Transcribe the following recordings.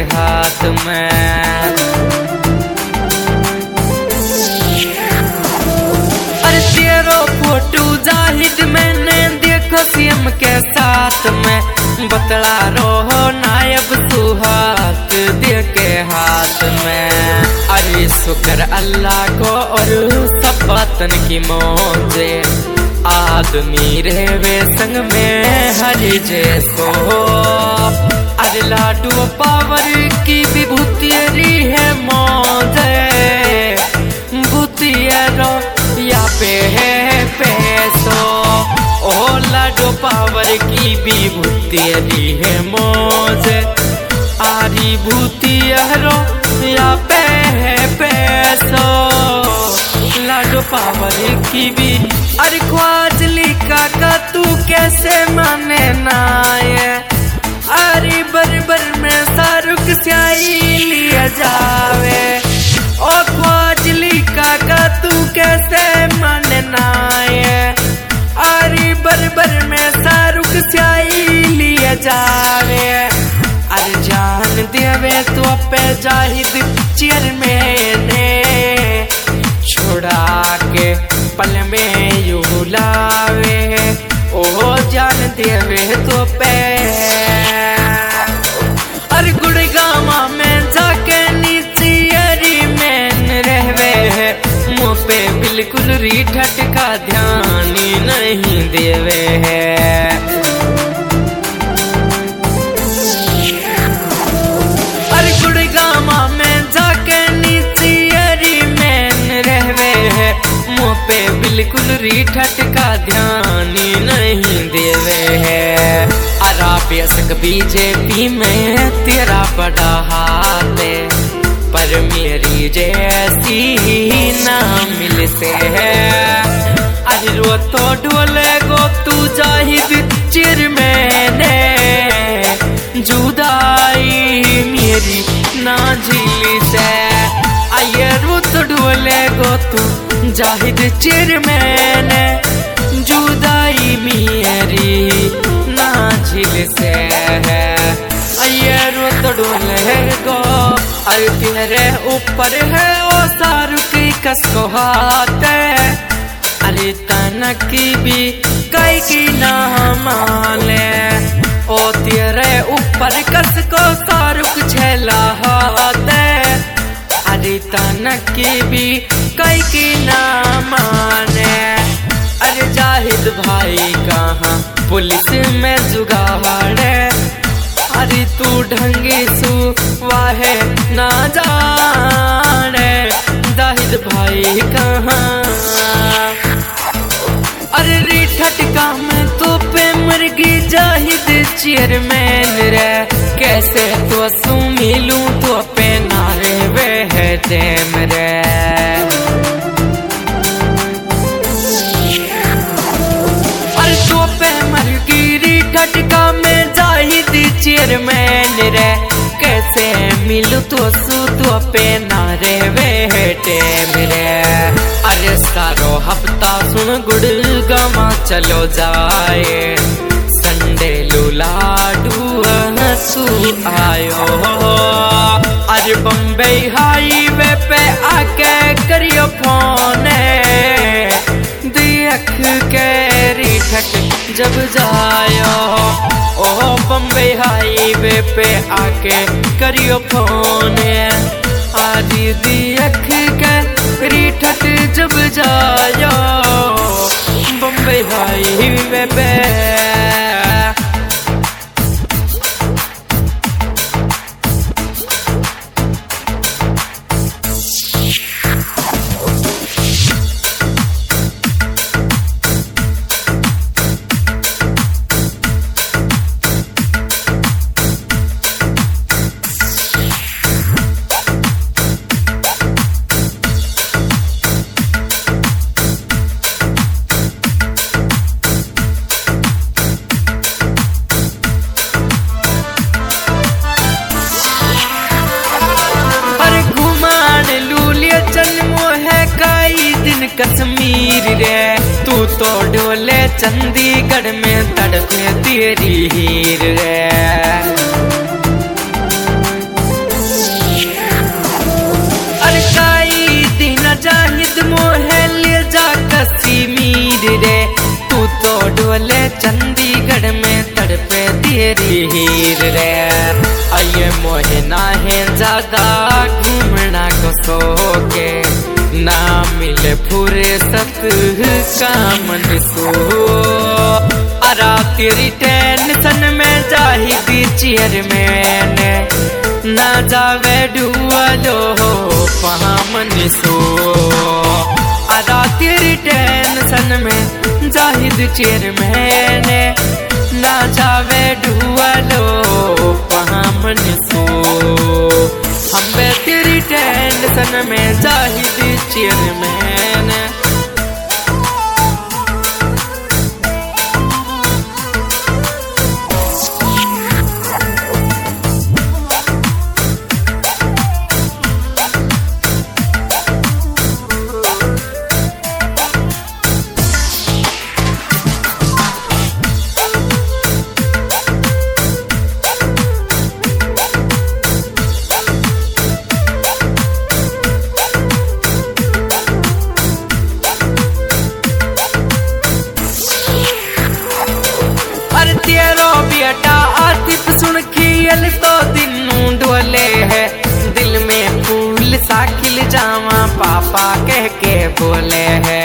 हाथ में। अरे तेरो फोटो जाहिद मैंने देखो सीएम के साथ में, बतला रहो नायब सुहाग दे के हाथ में। अरे शुक्र अल्लाह को और सब वतन की मौजे, आदमी रहे संग में हरि जैसो। अरे लाडू पावर की विभूति है मौजे, भूतियरो या पे है पैसो। ओ लाडू पावर की विभूति है मौजे, आरी भूतियरो या पे है पैसो। लाडो पावर की भी अरे ख्वाज लिखा का तू कैसे माने नाये। अरे बरबर में शाहरुख स्याही लिया जावे, ओ ख्वाज लिखा का तू कैसे माने नाये। अरे बरबर में शाहरुख स्याही लिया जावे। अरे जान देवे तो पे जाहिद चेयरमैन छोड़ा के पल में यू लावे, ओ जान देवे तो पे। अरे गुड़गामा में जाके नीचे अरी मैन रहवे, मुँह पे बिल्कुल रीठट का ध्यान ही नहीं देवे है। अरे गुड़गामा में जाके नीचे अरी मैन रहवे है, मुँह पे बिल्कुल रीठट का ध्यान ही नहीं देवे है। अराबेसक बीजेपी में तेरा बड़ा हाथ है, पर मेरी जैसी ही ना मिल से है। अरे रो तो ढोले गो तू जाहिद चेयरमैन, जुदाई मेरी ना झीली से। आये रो तो ढोले गो तू जाहिद चेयरमैन, जुदाई मेरी ना झील से है। आये रो तो ढोले गो अरे तेरे ऊपर है ओ शाहरुख कसको हाथ है। अरे तनकी भी कई की ना माले, ओ तेरे ऊपर कसको शाहरुख छेला हाथ है। अरे तनकी भी कई की ना माने। अरे जाहिद भाई कहाँ पुलिस में जुगाड़े, अरे तू ढंगे सु वाहे ना जाने। जाहिद भाई कहाँ अरे रीठट का में तो पे मुर्गी जाहिद चेयरमैन रे, कैसे तो सु मिलूं तो पे नारे वे है टेम रे। अरे तो पे मुर्गी रीठट का में जाहिद चेयरमैन रे, कैसे मिलूं तो सु तो पे नारे वे है टेम रे। अरे सारो हफ्ता सुन गुड़गामा चलो जाए, संडे लाडू हंसू आयो। अरे बम्बई हाईवे पे आके करियो फोन, देख के रीठट जब जायो। ओ बम्बई हाईवे पे आके करियो फोन, आदि देख के रीठट जब जायो बम्बई हाईवे पे। कश्मीर रे तू तो डोले चंडीगढ़ में तड़पे तेरी हीर रे। तेरी हीर रे। आये मोहे ना है ज्यादा घूमना को सोके, ना मिले फुर्सत कामन सो। अरा तेरी टेंशन में जाहिदी चेयरमैन, ना जावे डुअलो पामन सो। अरा तेरी टेंशन में जाहिद चेयरमैन, ना जावे डुअलो पामन सो। हम तेरी टेंशन में जाहिद चेयरमैन। तेरो बेटा आतिफ सुन खियल तो दिनू डोले है, दिल में फूल सा खिल जावा पापा कह के बोले है।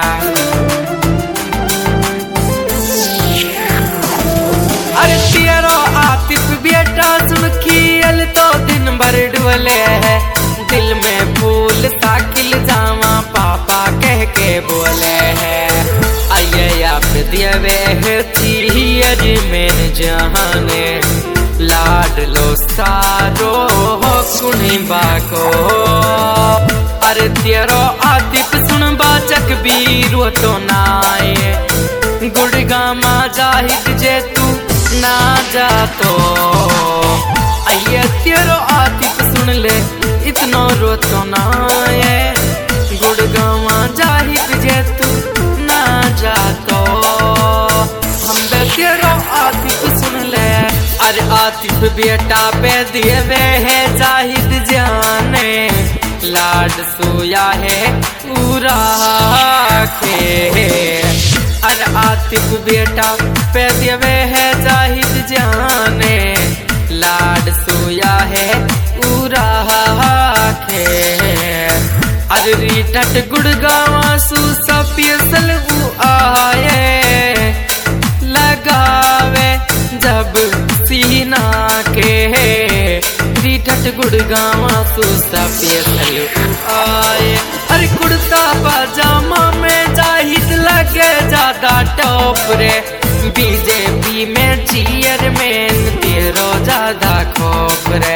अरे तेरो आतिफ बेटा सुन खियल तो दिन भर डोले है, दिल में फूल सा खिल जावा पापा कह के बोले है। आये आप दियवे है थियरी में जहाने, लाड लो सारो हो कुनी बाको। अरे तेरो आतिफ सुन बाचक बीरो तो नाये, गुड़गामा जाहिद जे तू ना जा तो। आये तेरो आतिफ सुन ले इतनो रो तो नाये, गुड़गामा जाहिद जे तू ना जा तो। हम तेरो आतिफ सुन ले। अरे आतिफ बेटा पे दिए है जाहिद जाने, लाड सोया है पूरा के। अरे आतिफ बेटा पे दिए है जाहिद जाने, लाड सोया है पूरा के। अरे रीटट गुड़गावा सू सफियल आए, लगावे जब सीना के। रीठट गुड़गावा सू सफियल आए। अरे कुर्ता पजामा में जाहिद लगे ज्यादा टॉप रे, बीजेपी में चेयरमैन तेरो ज्यादा खौफ रे।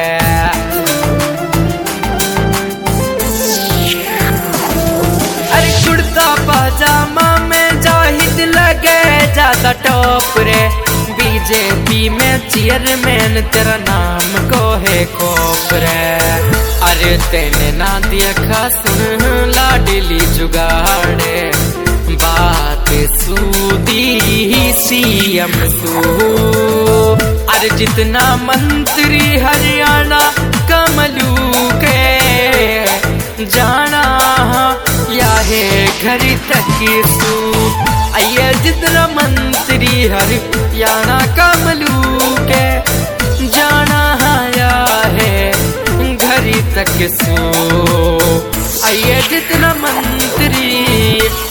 पजामा में जाहिद लगे ज्यादा टॉप रे, बीजेपी में चेयरमैन तेरा नाम को है खौफ रे। अरे तेने ना देखा सुन लाडली जुगाड़े, बात सूदी सीएम सू। अरे जितना मंत्री हरियाणा कमलू के जाना या है घरी तक सू। आइए जितना मंत्री हरियाणा कमलू के जाना या है घरी तक सू। आइए जितना मंत्री